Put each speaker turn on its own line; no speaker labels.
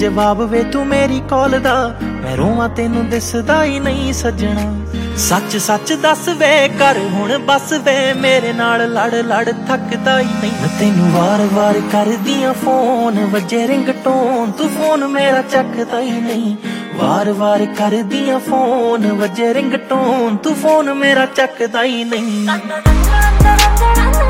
जवाब वे तू मेरी कॉल दा मैं रोवां तेनू दिसदा ही नहीं सजना। सच सच दस वे कर हुण बस वे मेरे नाल लड़ लड़ थकदा ही नहीं। मैं तेनू वार वार कर दियां फोन वजे रिंगटोन तू फोन मेरा चकदा ही नहीं। वार वार कर दियां फोन वजे रिंगटोन तू फोन मेरा चकदा ही नहीं।